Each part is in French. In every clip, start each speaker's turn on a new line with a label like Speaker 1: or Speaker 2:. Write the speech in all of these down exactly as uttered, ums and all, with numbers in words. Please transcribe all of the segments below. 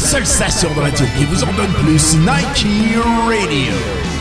Speaker 1: seule station de radio qui vous en donne plus, Nike Radio.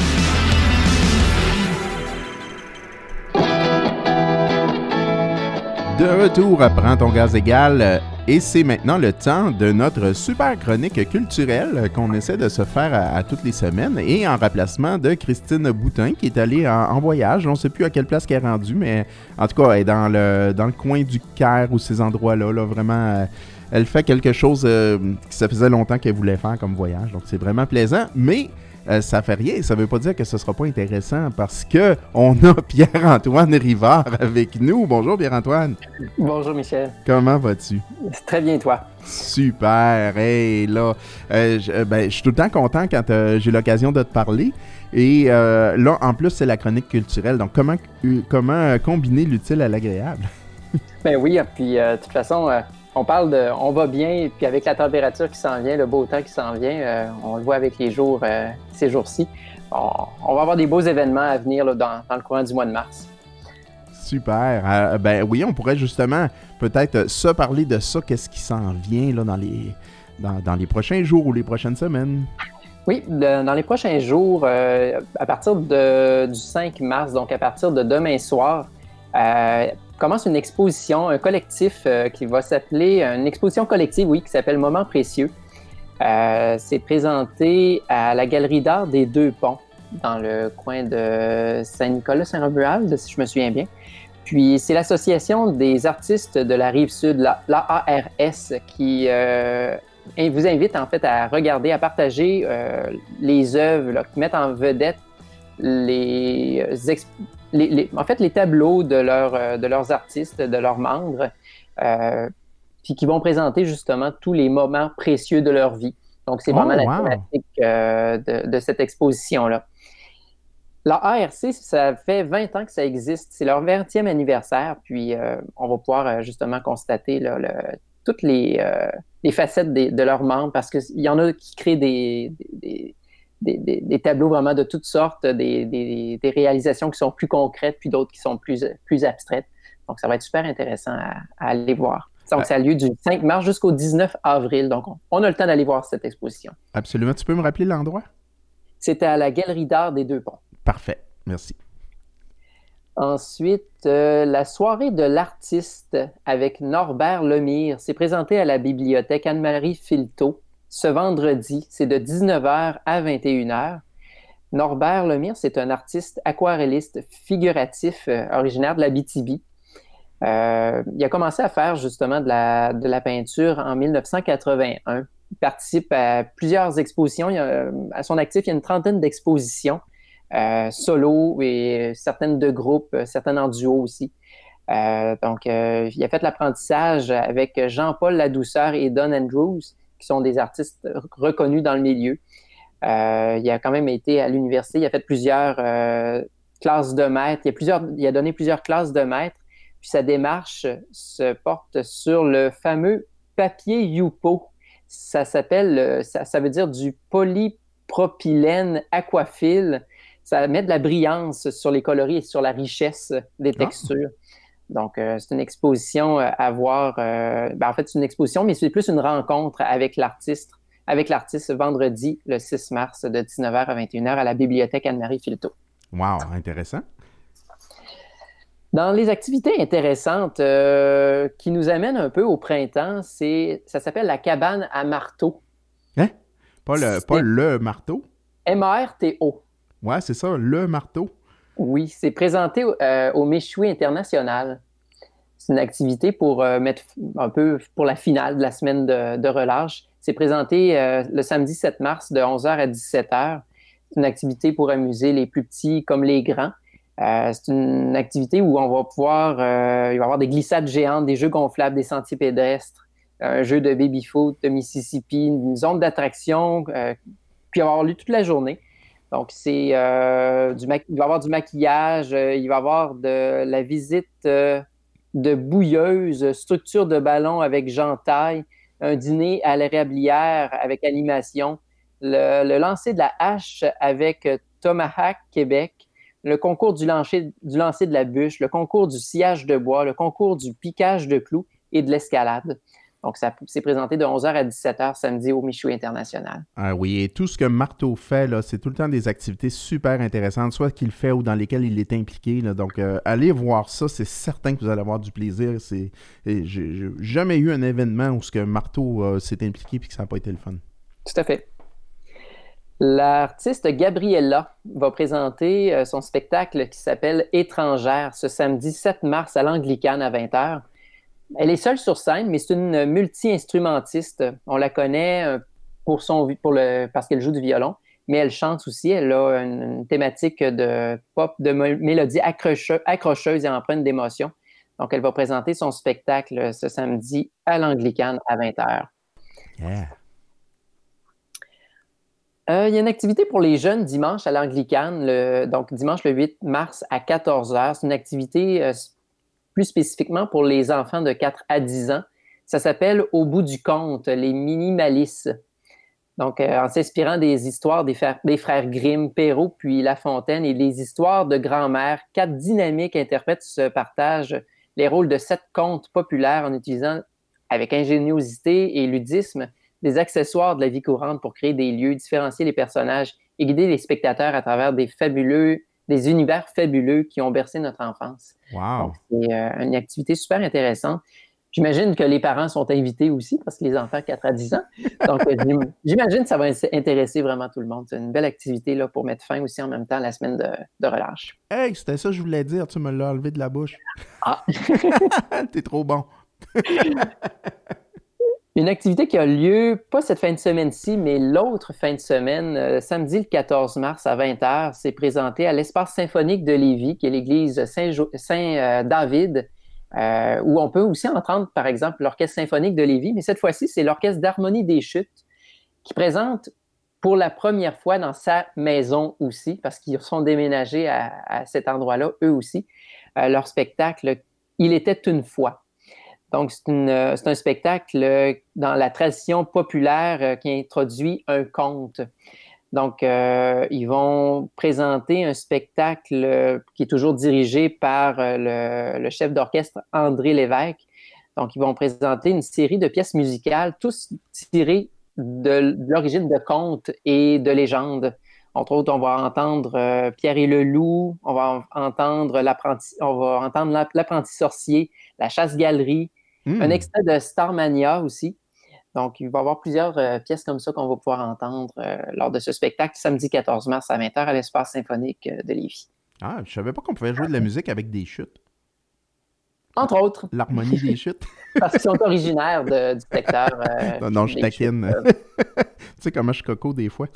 Speaker 2: De retour à Prends ton gaz égal, et c'est maintenant le temps de notre super chronique culturelle qu'on essaie de se faire à, à toutes les semaines, et en remplacement de Christine Boutin qui est allée en, en voyage. On ne sait plus à quelle place qu'elle est rendue, mais en tout cas elle est dans le, dans le coin du Caire ou ces endroits-là, là, vraiment... Euh, elle fait quelque chose euh, que ça faisait longtemps qu'elle voulait faire comme voyage, donc c'est vraiment plaisant, mais... Euh, ça fait rien, ça veut pas dire que ce sera pas intéressant parce que on a Pierre-Antoine Rivard avec nous. Bonjour Pierre-Antoine.
Speaker 3: Bonjour Michel.
Speaker 2: Comment vas-tu?
Speaker 3: Très bien, toi.
Speaker 2: Super. Hey, là, euh, je, ben, je suis tout le temps content quand euh, j'ai l'occasion de te parler. Et euh, là, en plus, c'est la chronique culturelle. Donc, comment, euh, comment combiner l'utile à l'agréable?
Speaker 3: Ben oui, puis euh, de toute façon... Euh... On parle de, on va bien, puis avec la température qui s'en vient, le beau temps qui s'en vient, euh, on le voit avec les jours, euh, ces jours-ci. On, on va avoir des beaux événements à venir là, dans, dans le courant du mois de mars.
Speaker 2: Super. Euh, ben oui, on pourrait justement peut-être se parler de ça, qu'est-ce qui s'en vient là, dans, les, dans, dans les prochains jours ou les prochaines semaines.
Speaker 3: Oui, de, dans les prochains jours, euh, à partir de, du cinq mars, donc à partir de demain soir, euh, commence une exposition, un collectif euh, qui va s'appeler, une exposition collective, oui, qui s'appelle Moments précieux. Euh, c'est présenté à la Galerie d'art des Deux Ponts, dans le coin de Saint-Nicolas-Saint-Romuald, si je me souviens bien. Puis c'est l'association des artistes de la Rive-Sud, la, l'A A R S, qui euh, vous invite en fait à regarder, à partager euh, les œuvres, là, qui mettent en vedette les exp- Les, les, en fait, les tableaux de, leur, de leurs artistes, de leurs membres, euh, puis qui vont présenter justement tous les moments précieux de leur vie. Donc, c'est vraiment oh, la wow. thématique euh, de, de cette exposition-là. La A R C, ça fait vingt ans que ça existe. C'est leur vingtième anniversaire, puis euh, on va pouvoir euh, justement constater là, le, toutes les, euh, les facettes des, de leurs membres, parce qu'il y en a qui créent des... des, des Des, des, des tableaux vraiment de toutes sortes, des, des, des réalisations qui sont plus concrètes, puis d'autres qui sont plus, plus abstraites. Donc, ça va être super intéressant à, à aller voir. Donc, ça a lieu du cinq mars jusqu'au dix-neuf avril. Donc, on, on a le temps d'aller voir cette exposition.
Speaker 2: Absolument. Tu peux me rappeler l'endroit?
Speaker 3: C'est à la Galerie d'art des Deux Ponts.
Speaker 2: Parfait. Merci.
Speaker 3: Ensuite, euh, la soirée de l'artiste avec Norbert Lemire. C'est présenté à la bibliothèque Anne-Marie Filteau. Ce vendredi, c'est de dix-neuf heures à vingt et une heures. Norbert Lemire, c'est un artiste aquarelliste figuratif euh, originaire de l'Abitibi. Euh, il a commencé à faire justement de la, de la peinture en dix-neuf cent quatre-vingt-un. Il participe à plusieurs expositions. Il a, à son actif, il y a une trentaine d'expositions euh, solo et certaines de groupe, certaines en duo aussi. Euh, donc, euh, il a fait l'apprentissage avec Jean-Paul Ladouceur et Don Andrews, qui sont des artistes reconnus dans le milieu. Euh, il a quand même été à l'université, il a fait plusieurs euh, classes de maître, il a, plusieurs, il a donné plusieurs classes de maître, puis sa démarche se porte sur le fameux papier Yupo. Ça s'appelle, ça, ça veut dire du polypropylène aquafil. Ça met de la brillance sur les coloris et sur la richesse des textures. Oh. Donc, euh, c'est une exposition à voir. Euh, ben, en fait, c'est une exposition, mais c'est plus une rencontre avec l'artiste, avec l'artiste vendredi, le six mars, de dix-neuf heures à vingt et une heures à la bibliothèque Anne-Marie Filteau.
Speaker 2: Wow, intéressant.
Speaker 3: Dans les activités intéressantes euh, qui nous amènent un peu au printemps, c'est, ça s'appelle la cabane à marteau.
Speaker 2: Hein? Pas le, pas le marteau?
Speaker 3: M A R T O.
Speaker 2: Ouais, c'est ça, le marteau.
Speaker 3: Oui, c'est présenté euh, au Méchoui International. C'est une activité pour euh, mettre un peu pour la finale de la semaine de, de relâche. C'est présenté euh, le samedi sept mars de onze heures à dix-sept heures. C'est une activité pour amuser les plus petits comme les grands. Euh, c'est une activité où on va pouvoir, euh, il va y avoir des glissades géantes, des jeux gonflables, des sentiers pédestres, un jeu de baby-foot de Mississippi, une zone d'attraction, euh, puis il va y avoir lieu toute la journée. Donc, c'est, euh, du ma- il va y avoir du maquillage, euh, il va y avoir de la visite euh, de bouilleuse, structure de ballon avec gentaille, un dîner à l'érablière avec animation, le, le lancer de la hache avec Tomahawk Québec, le concours du lancer, du lancer de la bûche, le concours du sciage de bois, le concours du piquage de clous et de l'escalade. Donc, ça c'est présenté de onze heures à dix-sept heures samedi au Michoui International.
Speaker 2: Ah oui, et tout ce que Marteau fait, là, c'est tout le temps des activités super intéressantes, soit qu'il fait ou dans lesquelles il est impliqué. Là. Donc, euh, allez voir ça, c'est certain que vous allez avoir du plaisir. C'est, et j'ai, j'ai jamais eu un événement où ce que Marteau euh, s'est impliqué et que ça n'a pas été le fun.
Speaker 3: Tout à fait. L'artiste Gabriella va présenter euh, son spectacle qui s'appelle Étrangère ce samedi sept mars à l'Anglicane à vingt heures. Elle est seule sur scène, mais c'est une multi-instrumentiste. On la connaît euh, pour son, pour le, parce qu'elle joue du violon, mais elle chante aussi. Elle a une, une thématique de pop, de m- mélodie accroche, accrocheuse et empreinte d'émotion. Donc, elle va présenter son spectacle ce samedi à l'Anglicane à vingt heures.
Speaker 2: Yeah.
Speaker 3: Euh, il y a une activité pour les jeunes dimanche à l'Anglicane, le, donc dimanche le huit mars à quatorze heures. C'est une activité euh, plus spécifiquement pour les enfants de quatre à dix ans. Ça s'appelle Au bout du conte, les minimalistes. Donc, euh, en s'inspirant des histoires des, frères, des frères Grimm, Perrault, puis La Fontaine et des histoires de grand-mère, quatre dynamiques interprètes se partagent les rôles de sept contes populaires en utilisant, avec ingéniosité et ludisme, des accessoires de la vie courante pour créer des lieux, différencier les personnages et guider les spectateurs à travers des fabuleux, des univers fabuleux qui ont bercé notre enfance.
Speaker 2: Wow.
Speaker 3: Donc, c'est euh, une activité super intéressante. J'imagine que les parents sont invités aussi parce que les enfants quatre à dix ans. Donc, euh, j'imagine que ça va intéresser vraiment tout le monde. C'est une belle activité là, pour mettre fin aussi en même temps à la semaine de, de relâche.
Speaker 2: Hey, c'était ça que je voulais dire. Tu me l'as enlevé de la bouche.
Speaker 3: Ah!
Speaker 2: T'es trop bon.
Speaker 3: Une activité qui a lieu, pas cette fin de semaine-ci, mais l'autre fin de semaine, euh, samedi le quatorze mars à vingt heures, c'est présenté à l'Espace symphonique de Lévis, qui est l'église Saint-Jo- Saint-David, euh, où on peut aussi entendre, par exemple, l'Orchestre symphonique de Lévis, mais cette fois-ci, c'est l'Orchestre d'harmonie des chutes qui présente pour la première fois dans sa maison aussi, parce qu'ils sont déménagés à, à cet endroit-là, eux aussi, euh, leur spectacle « Il était une fois ». Donc, c'est, une, c'est un spectacle dans la tradition populaire qui introduit un conte. Donc, euh, ils vont présenter un spectacle qui est toujours dirigé par le, le chef d'orchestre André Lévesque. Donc, ils vont présenter une série de pièces musicales, tous tirées de, de l'origine de contes et de légendes. Entre autres, on va entendre euh, Pierre et le loup, on va entendre l'apprenti, on va entendre l'apprenti sorcier, la chasse-galerie, Mmh. un extrait de Starmania aussi. Donc, il va y avoir plusieurs euh, pièces comme ça qu'on va pouvoir entendre euh, lors de ce spectacle samedi quatorze mars à vingt heures à l'Espace symphonique euh, de Lévis.
Speaker 2: Ah, je savais pas qu'on pouvait jouer de la musique avec des chutes.
Speaker 3: Entre autres.
Speaker 2: L'harmonie des chutes.
Speaker 3: Parce qu'ils sont originaires de, du secteur. Euh,
Speaker 2: non, non, je taquine.
Speaker 3: Chutes, euh...
Speaker 2: tu sais comment je coco des fois.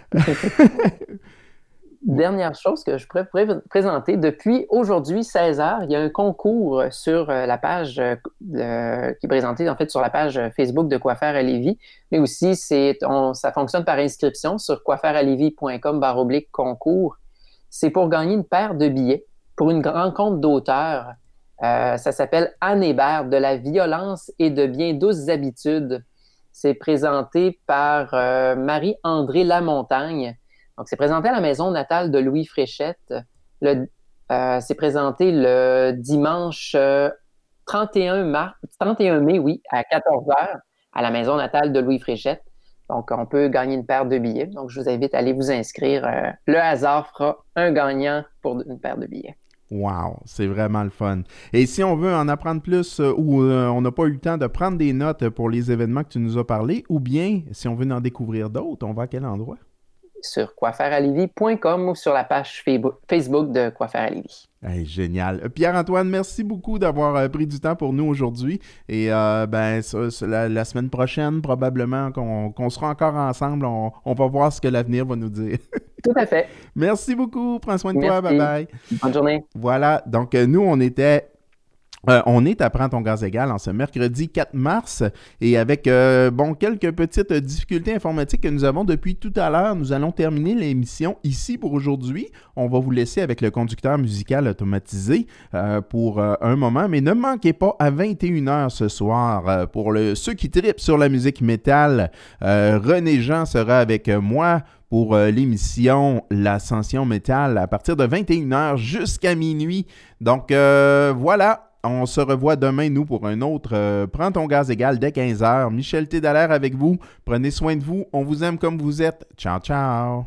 Speaker 3: Dernière chose que je pourrais pr- présenter, depuis aujourd'hui, seize heures, il y a un concours sur la page euh, qui est présenté en fait sur la page Facebook de Quoi faire à Lévis, mais aussi c'est, on, ça fonctionne par inscription sur quoi faire à lévis point com barre oblique concours. C'est pour gagner une paire de billets pour une rencontre d'auteurs. Euh, ça s'appelle Anne Hébert, de la violence et de bien douces habitudes. C'est présenté par euh, Marie-André Lamontagne. Donc, c'est présenté à la maison natale de Louis Fréchette. Le, euh, c'est présenté le dimanche euh, trente et un mars, trente et un mai, oui, à quatorze heures, à la maison natale de Louis Fréchette. Donc, on peut gagner une paire de billets. Donc, je vous invite à aller vous inscrire. Euh, le hasard fera un gagnant pour une paire de billets.
Speaker 2: Wow, c'est vraiment le fun. Et si on veut en apprendre plus euh, ou euh, on n'a pas eu le temps de prendre des notes pour les événements que tu nous as parlé, ou bien si on veut en découvrir d'autres, on va à quel endroit?
Speaker 3: Sur quoi faire à lévis point com ou sur la page Facebook de Quoi faire à Lévis.
Speaker 2: Hey, génial. Pierre-Antoine, merci beaucoup d'avoir euh, pris du temps pour nous aujourd'hui. Et euh, ben ça, ça, la, la semaine prochaine, probablement qu'on, qu'on sera encore ensemble. On, on va voir ce que l'avenir va nous dire.
Speaker 3: Tout à fait.
Speaker 2: Merci beaucoup. Prends soin de
Speaker 3: merci.
Speaker 2: toi. Bye-bye.
Speaker 3: Bonne journée.
Speaker 2: Voilà. Donc, euh, nous, on était... Euh, on est à Prends ton gaz égal en ce mercredi quatre mars et avec euh, bon quelques petites difficultés informatiques que nous avons depuis tout à l'heure, nous allons terminer l'émission ici pour aujourd'hui. On va vous laisser avec le conducteur musical automatisé euh, pour euh, un moment, mais ne manquez pas à vingt et une heures ce soir euh, pour le, ceux qui tripent sur la musique métal. Euh, René Jean sera avec moi pour euh, l'émission L'Ascension Métal à partir de vingt et une heures jusqu'à minuit. Donc euh, voilà. on se revoit demain, nous, pour un autre euh, Prends ton gaz égal dès quinze heures. Michel Tédalaire avec vous. Prenez soin de vous. On vous aime comme vous êtes. Ciao, ciao.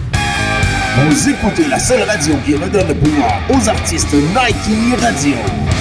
Speaker 1: Vous écoutez la seule radio qui redonne le pouvoir aux artistes, Nike Radio.